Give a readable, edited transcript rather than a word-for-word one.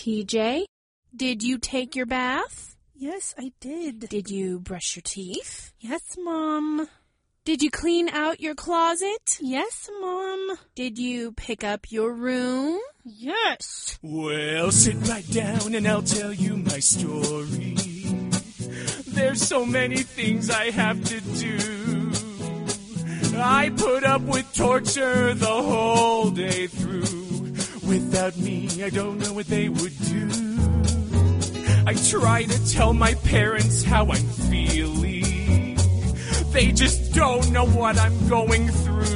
TJ, did you take your bath? Yes, I did. Did you brush your teeth? Yes, Mom. Did you clean out your closet? Yes, Mom. Did you pick up your room? Yes. Well, sit right down and I'll tell you my story. There's so many things I have to do. I put up with torture the whole day through. Without me, I don't know what they would do. I try to tell my parents how I'm feeling. They just don't know what I'm going through.